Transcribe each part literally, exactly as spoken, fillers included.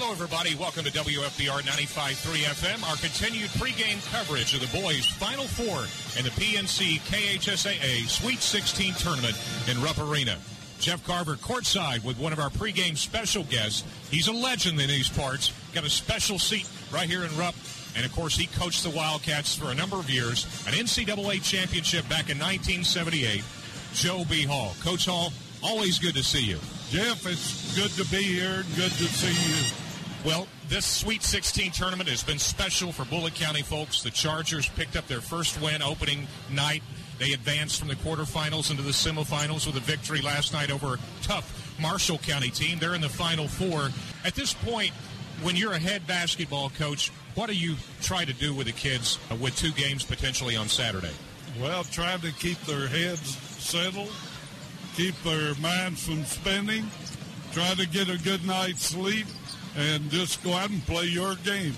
Hello, everybody. Welcome to W F B R ninety-five point three F M, our continued pregame coverage of the boys' Final Four in the P N C K H S A A Sweet sixteen tournament in Rupp Arena. Jeff Carver courtside with one of our pregame special guests. He's a legend in these parts. Got a special seat right here in Rupp. And, of course, he coached the Wildcats for a number of years. An N C double A championship back in nineteen seventy-eight. Joe B. Hall. Coach Hall, always good to see you. Jeff, it's good to be here and good to see you. Well, this Sweet sixteen tournament has been special for Bullitt County folks. The Chargers picked up their first win opening night. They advanced from the quarterfinals into the semifinals with a victory last night over a tough Marshall County team. They're in the Final Four. At this point, when you're a head basketball coach, what do you try to do with the kids uh, with two games potentially on Saturday? Well, try to keep their heads settled, keep their minds from spinning, try to get a good night's sleep, and just go out and play your game.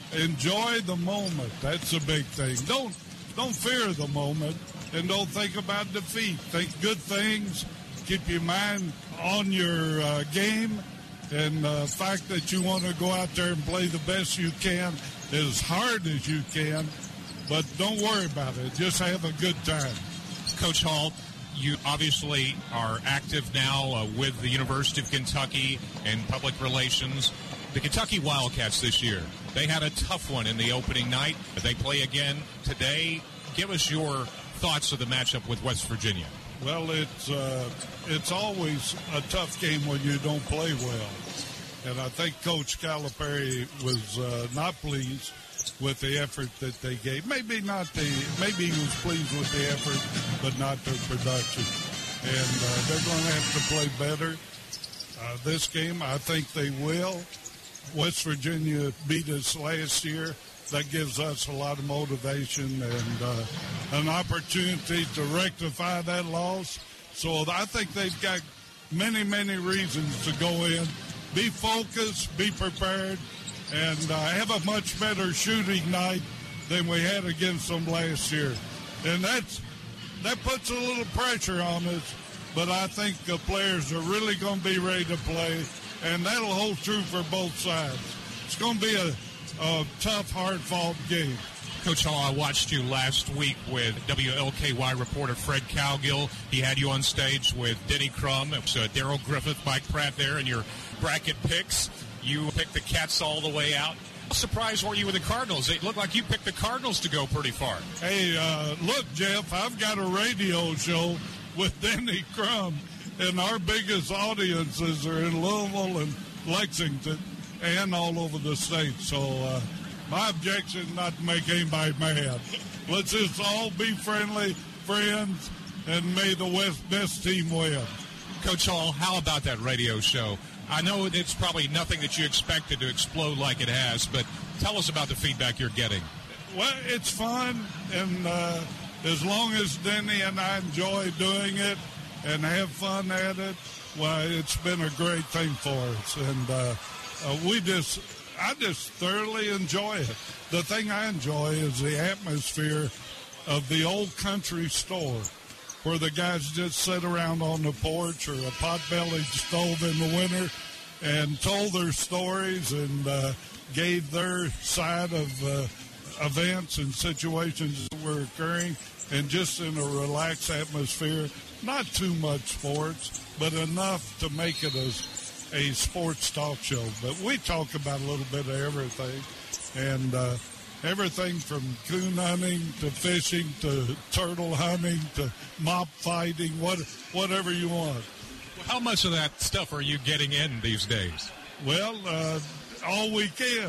Enjoy the moment. That's a big thing. Don't don't fear the moment, and don't think about defeat. Think good things. Keep your mind on your uh, game, and the uh, fact that you want to go out there and play the best you can, as hard as you can, but don't worry about it. Just have a good time. Coach Hall, you obviously are active now uh, with the University of Kentucky in public relations. The Kentucky Wildcats this year, they had a tough one in the opening night. They play again today. Give us your thoughts of the matchup with West Virginia. Well, it's uh, it's always a tough game when you don't play well. And I think Coach Calipari was uh, not pleased with the effort that they gave. Maybe not the, maybe he was pleased with the effort, but not their production. And uh, they're going to have to play better. Uh, this game, I think they will. West Virginia beat us last year. That gives us a lot of motivation and uh, an opportunity to rectify that loss. So I think they've got many, many reasons to go in, be focused, be prepared, and uh, have a much better shooting night than we had against them last year. And that's that puts a little pressure on us, but I think the players are really going to be ready to play, and that'll hold true for both sides. It's going to be a, a tough, hard-fought game. Coach Hall, I watched you last week with W L K Y reporter Fred Cowgill. He had you on stage with Denny Crum. It was uh, Darrell Griffith, Mike Pratt there, and your bracket picks. You picked the Cats all the way out. How surprised were you with the Cardinals? It looked like you picked the Cardinals to go pretty far. Hey, uh, look, Jeff, I've got a radio show with Denny Crum, and our biggest audiences are in Louisville and Lexington and all over the state. So uh, my objection is not to make anybody mad. Let's just all be friendly, friends, and may the West best team win. Coach Hall, how about that radio show? I know it's probably nothing that you expected to explode like it has, but tell us about the feedback you're getting. Well, it's fun, and uh, as long as Denny and I enjoy doing it and have fun at it, well, it's been a great thing for us. And uh, uh, we just, I just thoroughly enjoy it. The thing I enjoy is the atmosphere of the old country store, where the guys just sit around on the porch or a pot-bellied stove in the winter and told their stories and uh, gave their side of uh, events and situations that were occurring, and just in a relaxed atmosphere. Not too much sports, but enough to make it a, a sports talk show. But we talk about a little bit of everything, and uh, everything from coon hunting to fishing to turtle hunting to mop fighting, what, whatever you want. How much of that stuff are you getting in these days? Well, uh, all we can.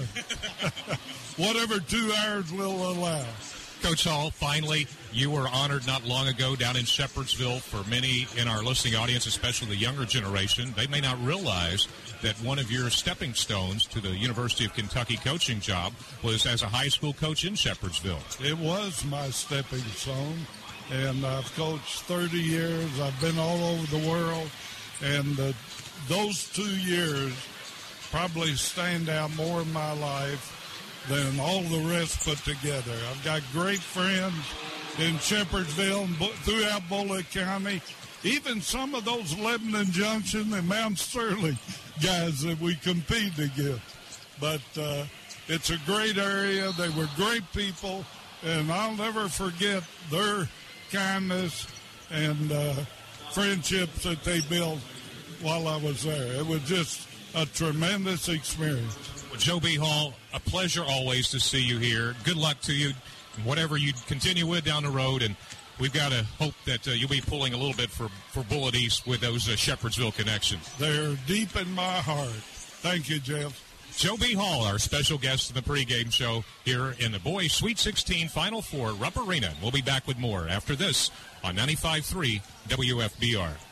Whatever two hours will allow. Coach Hall, finally, you were honored not long ago down in Shepherdsville. For many in our listening audience, especially the younger generation, they may not realize that one of your stepping stones to the University of Kentucky coaching job was as a high school coach in Shepherdsville. It was my stepping stone, and I've coached thirty years. I've been all over the world, and uh, those two years probably stand out more in my life than all the rest put together. I've got great friends in Shepherdsville and throughout Bullitt County, even some of those Lebanon Junction and Mount Sterling guys that we compete against. but uh, it's a great area. They were great people, and I'll never forget their kindness and uh, friendships that they built while I was there. It was just a tremendous experience. Well, Joe B. Hall, a pleasure always to see you here. Good luck to you, whatever you continue with down the road, and we've got to hope that uh, you'll be pulling a little bit for, for Bullitt East with those uh, Shepherdsville connections. They're deep in my heart. Thank you, Jeff. Joe B. Hall, our special guest in the pregame show here in the boys' Sweet sixteen Final Four, Rupp Arena. We'll be back with more after this on ninety-five point three W F B R.